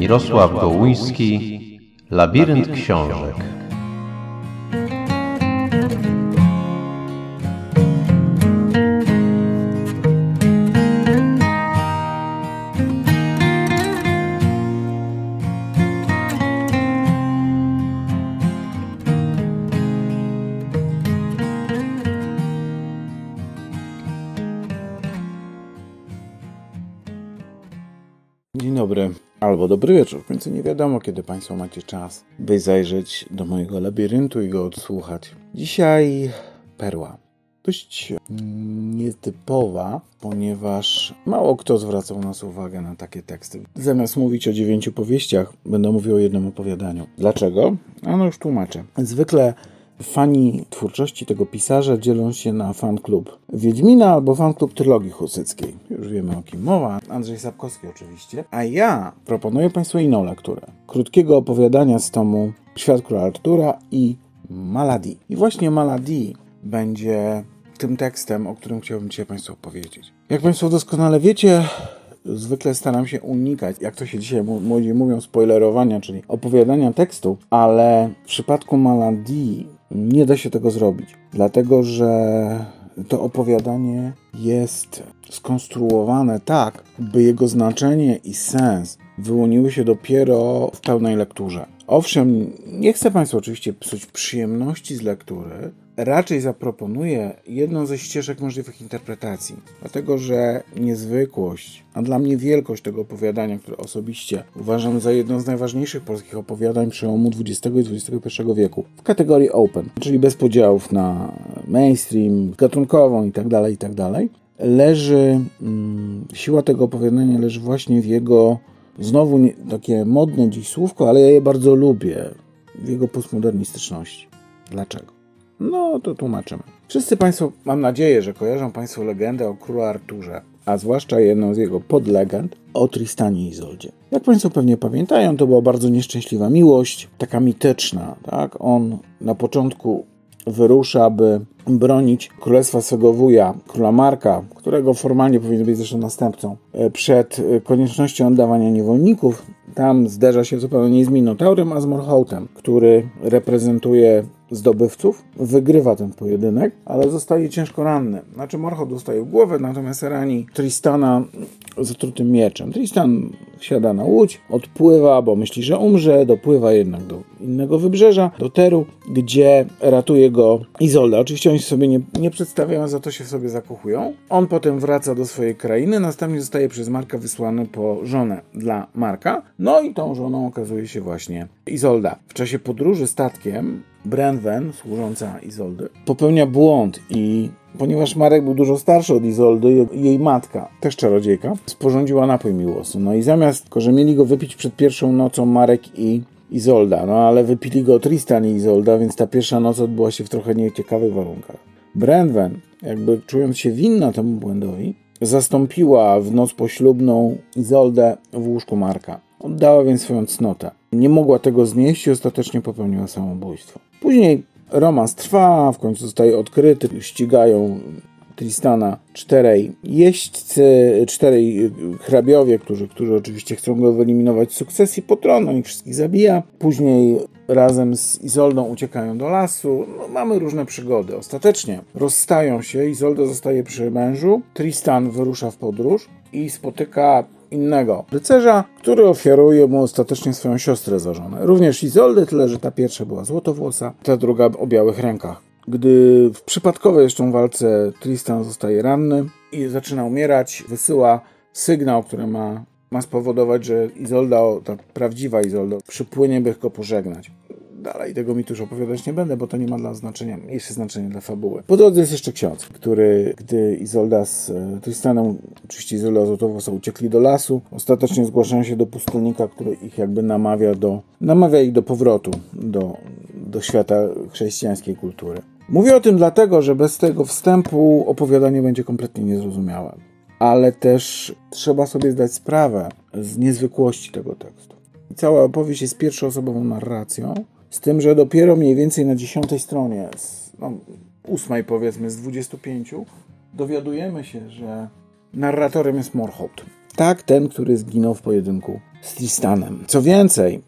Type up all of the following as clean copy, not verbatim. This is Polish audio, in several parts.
Mirosław Gołuński, Labirynt książek. Dzień dobry, albo dobry wieczór. W końcu nie wiadomo, kiedy Państwo macie czas, by zajrzeć do mojego labiryntu i go odsłuchać. Dzisiaj perła. Dość nietypowa, ponieważ mało kto zwracał nas uwagę na takie teksty. Zamiast mówić o 9 powieściach, będę mówił o jednym opowiadaniu. Dlaczego? No już tłumaczę. Zwykle fani twórczości tego pisarza dzielą się na fan klub Wiedźmina albo fan klub trylogii husyckiej. Już wiemy, o kim mowa. Andrzej Sapkowski oczywiście. A ja proponuję Państwu inną lekturę. Krótkiego opowiadania z tomu Świat Króla Artura i Maladi. I właśnie Maladi będzie tym tekstem, o którym chciałbym dzisiaj Państwu opowiedzieć. Jak Państwo doskonale wiecie, zwykle staram się unikać, jak to się dzisiaj młodzi mówią, spoilerowania, czyli opowiadania tekstu, ale w przypadku Maladi nie da się tego zrobić, dlatego że to opowiadanie jest skonstruowane tak, by jego znaczenie i sens wyłoniły się dopiero w pełnej lekturze. Owszem, nie chcę Państwu oczywiście psuć przyjemności z lektury, raczej zaproponuję jedną ze ścieżek możliwych interpretacji, dlatego że niezwykłość, a dla mnie wielkość tego opowiadania, które osobiście uważam za jedno z najważniejszych polskich opowiadań przełomu XX i XXI wieku, w kategorii open, czyli bez podziałów na mainstream, gatunkową itd., siła tego opowiadania leży właśnie w jego, znowu takie modne dziś słówko, ale ja je bardzo lubię, w jego postmodernistyczności. Dlaczego? No to tłumaczymy. Wszyscy Państwo, mam nadzieję, że kojarzą Państwo legendę o królu Arturze, a zwłaszcza jedną z jego podlegend o Tristanie i Izoldzie. Jak Państwo pewnie pamiętają, to była bardzo nieszczęśliwa miłość, taka mityczna, tak? On na początku wyrusza, by bronić królestwa swego wuja, króla Marka, którego formalnie powinien być zresztą następcą, przed koniecznością oddawania niewolników. Tam zderza się zupełnie nie z Minotaurem, a z Morhołtem, który reprezentuje zdobywców. Wygrywa ten pojedynek, ale zostaje ciężko ranny. Znaczy Morholt dostaje w głowę, natomiast rani Tristana zatrutym mieczem. Tristan wsiada na łódź, odpływa, bo myśli, że umrze, dopływa jednak do innego wybrzeża, do Teru, gdzie ratuje go Izolda. Oczywiście oni się sobie nie przedstawiają, za to się w sobie zakochują. On potem wraca do swojej krainy, następnie zostaje przez Marka wysłany po żonę dla Marka. No i tą żoną okazuje się właśnie Izolda. W czasie podróży statkiem Branwen, służąca Izoldy, popełnia błąd i ponieważ Marek był dużo starszy od Izoldy, jej matka, też czarodziejka, sporządziła napój miłosny. No i zamiast, że mieli go wypić przed pierwszą nocą Marek i Izolda, no ale wypili go Tristan i Izolda, więc ta pierwsza noc odbyła się w trochę nieciekawych warunkach. Branwen, jakby czując się winna temu błędowi, zastąpiła w noc poślubną Izoldę w łóżku Marka. Oddała więc swoją cnotę. Nie mogła tego znieść i ostatecznie popełniła samobójstwo. Później romans trwa, w końcu zostaje odkryty, ścigają Tristana czterej hrabiowie, którzy oczywiście chcą go wyeliminować z sukcesji po tron, on ich wszystkich zabija. Później razem z Izoldą uciekają do lasu. No, mamy różne przygody. Ostatecznie rozstają się, Izolda zostaje przy mężu, Tristan wyrusza w podróż i spotyka innego rycerza, który ofiaruje mu ostatecznie swoją siostrę za żonę. Również Izoldę, tyle że ta pierwsza była złotowłosa, ta druga o białych rękach. Gdy w przypadkowej jeszcze walce Tristan zostaje ranny i zaczyna umierać, wysyła sygnał, który ma spowodować, że Izolda, ta prawdziwa Izolda, przypłynie, by go pożegnać. Dalej tego mi tu już opowiadać nie będę, bo to nie ma dla znaczenia, mniejsze znaczenie dla fabuły. Po drodze jest jeszcze ksiądz, który, gdy Izolda z Tristanem, oczywiście Izolda złotowłosa, uciekli do lasu, ostatecznie zgłaszają się do pustelnika, który ich jakby namawia ich do powrotu do świata chrześcijańskiej kultury. Mówię o tym dlatego, że bez tego wstępu opowiadanie będzie kompletnie niezrozumiałe. Ale też trzeba sobie zdać sprawę z niezwykłości tego tekstu. I cała opowieść jest pierwszoosobową narracją, z tym, że dopiero mniej więcej na 10 stronie, 8 powiedzmy z 25, dowiadujemy się, że narratorem jest Morholt. Tak, ten, który zginął w pojedynku z Tristanem. Co więcej,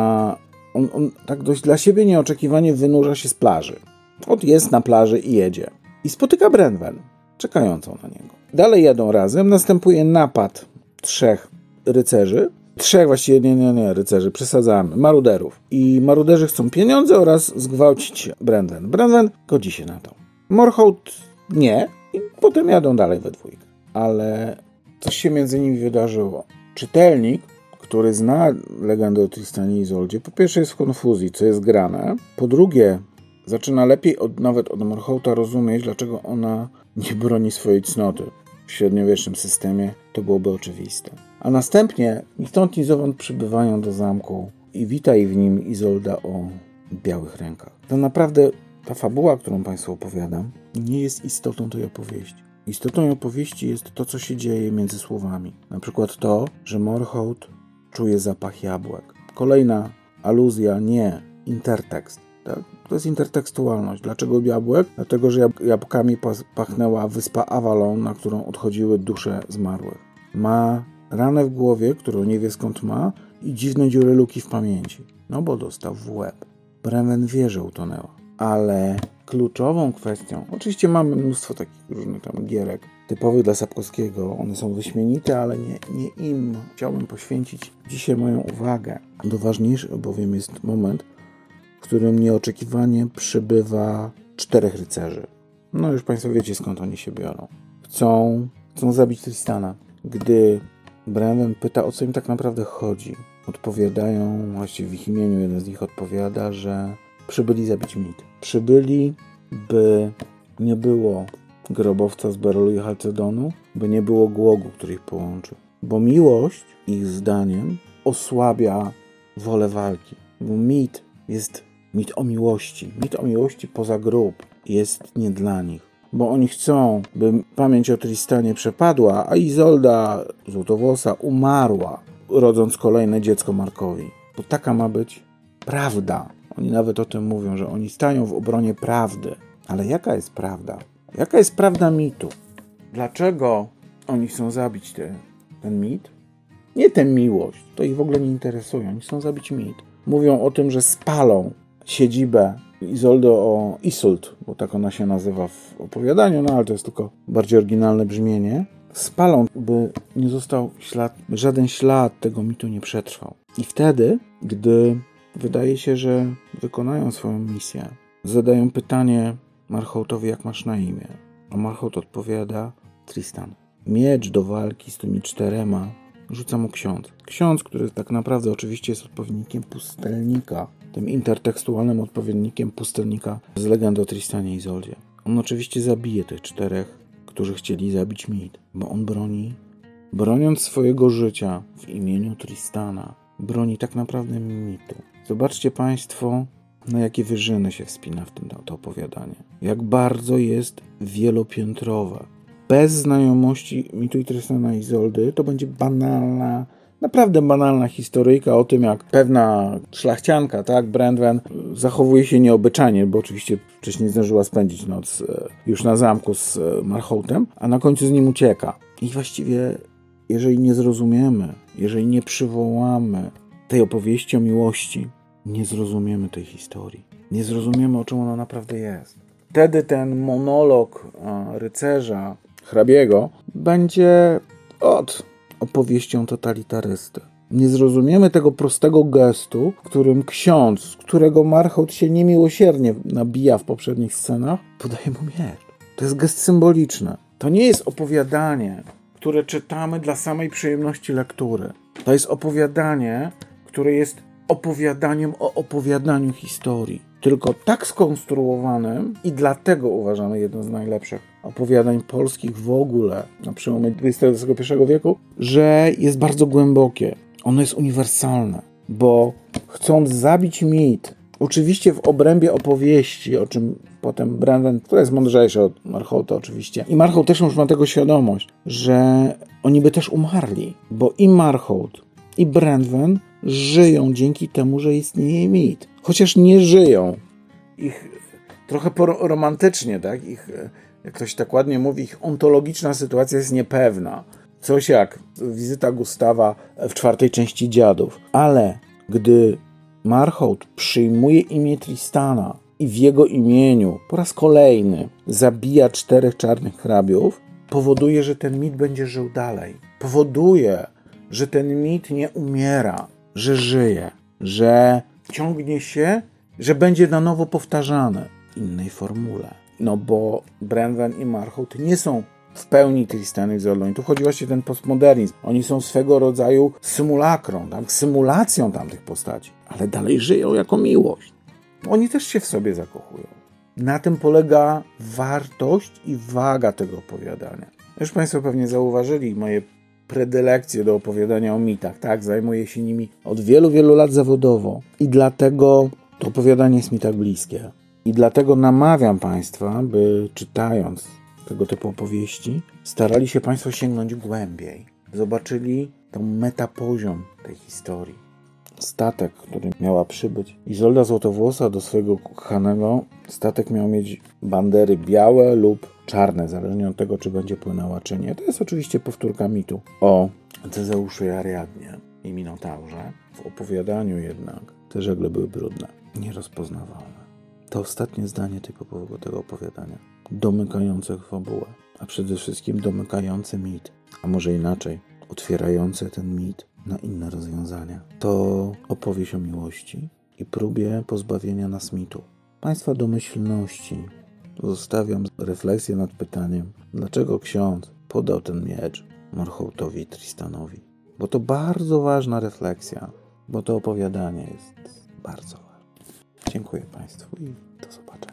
on tak dość dla siebie nieoczekiwanie wynurza się z plaży. Jest na plaży i jedzie. I spotyka Branwen, czekającą na niego. Dalej jadą razem, następuje napad 3 rycerzy. 3 właściwie, nie, rycerzy, przesadzamy, maruderów. I maruderzy chcą pieniądze oraz zgwałcić Branwen. Branwen godzi się na to. Morholt nie i potem jadą dalej we dwójkę. Ale coś się między nimi wydarzyło. Czytelnik, który zna legendę o Tristanie i Izoldzie, po pierwsze jest w konfuzji, co jest grane. Po drugie, zaczyna lepiej nawet od Morholta rozumieć, dlaczego ona nie broni swojej cnoty. W średniowiecznym systemie to byłoby oczywiste. A następnie ni stąd ni zowąd przybywają do zamku i wita ich w nim Izolda o białych rękach. To naprawdę ta fabuła, którą Państwu opowiadam, nie jest istotą tej opowieści. Istotą opowieści jest to, co się dzieje między słowami. Na przykład to, że Morholt czuje zapach jabłek. Kolejna aluzja, nie, intertekst. Tak? To jest intertekstualność. Dlaczego jabłek? Dlatego, że jabłkami pachnęła wyspa Avalon, na którą odchodziły dusze zmarłych. Ma ranę w głowie, którą nie wie skąd ma i dziwne dziury luki w pamięci. No bo dostał w łeb. Branwen wie, że utonęła. Ale kluczową kwestią, oczywiście mamy mnóstwo takich różnych tam gierek typowych dla Sapkowskiego, one są wyśmienite, ale nie im chciałbym poświęcić dzisiaj moją uwagę. Do ważniejszy bowiem jest moment, w którym nieoczekiwanie przybywa 4 rycerzy. No już Państwo wiecie, skąd oni się biorą. Chcą zabić Tristana. Gdy Branwen pyta, o co im tak naprawdę chodzi, odpowiadają, właściwie w ich imieniu jeden z nich odpowiada, że przybyli zabić mit. Przybyli, by nie było grobowca z Berolu i Halcedonu, by nie było głogu, który ich połączy. Bo miłość, ich zdaniem, osłabia wolę walki. Bo mit jest mit o miłości. Mit o miłości poza grób jest nie dla nich. Bo oni chcą, by pamięć o Tristanie przepadła, a Izolda Złotowłosa umarła, rodząc kolejne dziecko Markowi. Bo taka ma być prawda. Oni nawet o tym mówią, że oni stają w obronie prawdy. Ale jaka jest prawda? Jaka jest prawda mitu? Dlaczego oni chcą zabić ten mit? Nie tę miłość. To ich w ogóle nie interesuje. Oni chcą zabić mit. Mówią o tym, że spalą siedzibę Izoldy o Isolt, bo tak ona się nazywa w opowiadaniu, no ale to jest tylko bardziej oryginalne brzmienie. Spalą, by nie został żaden ślad tego mitu nie przetrwał. I wtedy, gdy wydaje się, że wykonają swoją misję, zadają pytanie Morholtowi, jak masz na imię. A Morholt odpowiada, Tristan. Miecz do walki z tymi 4 rzuca mu ksiądz. Ksiądz, który tak naprawdę oczywiście jest odpowiednikiem pustelnika, tym intertekstualnym odpowiednikiem pustelnika z legendy o Tristanie i Izoldzie. On oczywiście zabije tych 4, którzy chcieli zabić mit, bo on broniąc swojego życia w imieniu Tristana, broni tak naprawdę mitu. Zobaczcie Państwo, na jakie wyżyny się wspina to opowiadanie. Jak bardzo jest wielopiętrowe. Bez znajomości mitu i Tristana i Izoldy to będzie banalna, naprawdę banalna historyjka o tym, jak pewna szlachcianka, tak, Branwen, zachowuje się nieobyczajnie, bo oczywiście wcześniej zdążyła spędzić noc już na zamku z Morholtem, a na końcu z nim ucieka. I właściwie, jeżeli nie zrozumiemy, jeżeli nie przywołamy tej opowieści o miłości, nie zrozumiemy tej historii. Nie zrozumiemy, o czym ona naprawdę jest. Wtedy ten monolog rycerza, hrabiego, będzie opowieścią totalitarysty. Nie zrozumiemy tego prostego gestu, w którym ksiądz, którego Morholt się niemiłosiernie nabija w poprzednich scenach, podaje mu miecz. To jest gest symboliczny. To nie jest opowiadanie, które czytamy dla samej przyjemności lektury. To jest opowiadanie, które jest opowiadaniem o opowiadaniu historii. Tylko tak skonstruowanym i dlatego uważamy jedno z najlepszych opowiadań polskich w ogóle na przełomie XXI wieku, że jest bardzo głębokie. Ono jest uniwersalne, bo chcąc zabić mit, oczywiście w obrębie opowieści, o czym potem Branwen, która jest mądrzejsza od Morholta oczywiście, i Morholt też już ma tego świadomość, że oni by też umarli, bo i Morholt, i Branwen żyją dzięki temu, że istnieje mit. Chociaż nie żyją. Ich trochę romantycznie, tak? Ich, jak ktoś tak ładnie mówi, ich ontologiczna sytuacja jest niepewna. coś jak wizyta Gustawa w 4. części Dziadów. Ale gdy Marholt przyjmuje imię Tristana i w jego imieniu po raz kolejny zabija 4 czarnych hrabiów, powoduje, że ten mit będzie żył dalej. Powoduje, że ten mit nie umiera, że żyje, że ciągnie się, że będzie na nowo powtarzany w innej formule. No bo Brenwen i Marholt nie są w pełni Tristany i Isolde. Tu chodzi właśnie o ten postmodernizm. Oni są swego rodzaju symulakrą, tak? Symulacją tamtych postaci, ale dalej żyją jako miłość. Oni też się w sobie zakochują. Na tym polega wartość i waga tego opowiadania. Już Państwo pewnie zauważyli moje predylekcje do opowiadania o mitach. Tak, zajmuję się nimi od wielu, wielu lat zawodowo i dlatego to opowiadanie jest mi tak bliskie. I dlatego namawiam Państwa, by czytając tego typu opowieści, starali się Państwo sięgnąć głębiej. Zobaczyli tą metapoziom tej historii. Statek, który miała przybyć Izolda Złotowłosa do swojego kochanego, statek miał mieć bandery białe lub czarne, zależnie od tego, czy będzie płynęła, czy nie. To jest oczywiście powtórka mitu o Zeuszu i Ariadnie i Minotaurze. W opowiadaniu jednak te żagle były brudne, nierozpoznawalne. To ostatnie zdanie tego opowiadania, domykające fabułę, a przede wszystkim domykające mit, a może inaczej, otwierające ten mit na inne rozwiązania. To opowieść o miłości i próbie pozbawienia nas mitu. Państwa domyślności zostawiam refleksję nad pytaniem, dlaczego ksiądz podał ten miecz Marholtowi i Tristanowi. Bo to bardzo ważna refleksja, bo to opowiadanie jest bardzo ważne. Dziękuję Państwu i do zobaczenia.